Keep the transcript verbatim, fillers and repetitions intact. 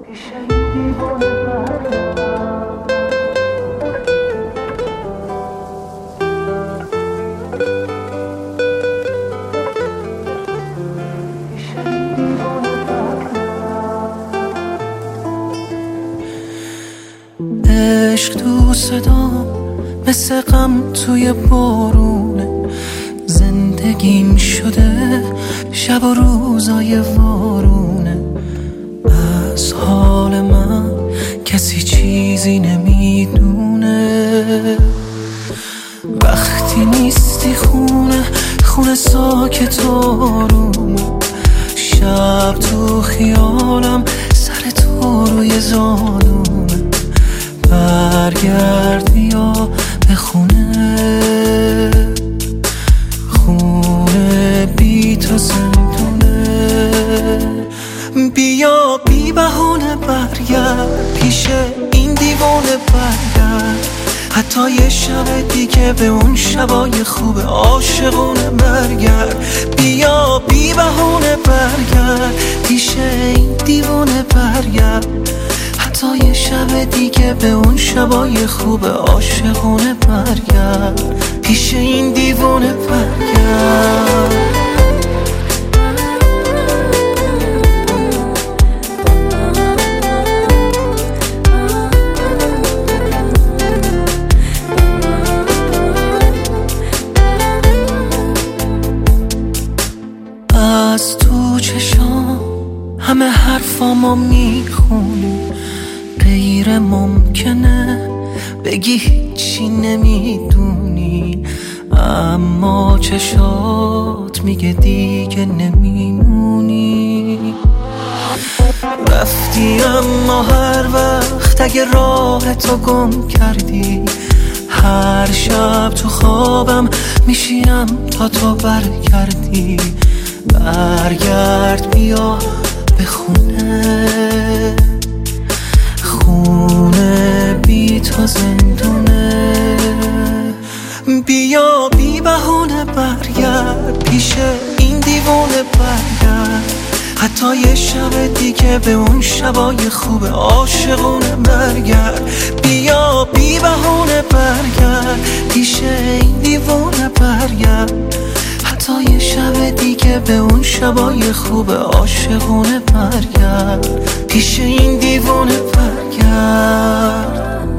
عشق تو صدام مثل غم توی بارونه، زندگیم شده شب و روزای وارونه. از حال من کسی چیزی نمیدونه، وقتی نیستی خونه خونه ساکت آرومه. شب تو خیالم سر تو روی زانومه. برگرد بیا به خونه، خونه بی تو زندونه. بیا بی بهونه برگرد پیش این دیوانه برگرد، حتی یه شب دیگه به اون شبای خوب عاشقونه برگرد. بیا بی بهونه برگرد پیش این دیوانه برگرد، حتی یه شب دیگه به اون شبای خوب عاشقونه برگرد، پیش این دیوانه برگرد. از تو چشام همه حرفامو میخونی، غیر ممکنه بگی هیچی نمیدونی، اما چشات میگه دیگه نمیمونی. رفتی اما هر وقت اگه راه تو گم کردی، هر شب تو خوابم میشینم تا تو برگردی. برگرد بیا به خونه، خونه بی تو زندونه. بیا بی بهونه برگرد پیش این دیوانه برگرد، حتی یه شب دیگه به اون شبای خوب عاشقونه برگرد. بیا بی بهونه برگرد پیش این دیوانه برگرد، حتی یه شب دیگه به اون شبای خوب عاشقونه برگرد، پیش این دیوانه برگرد.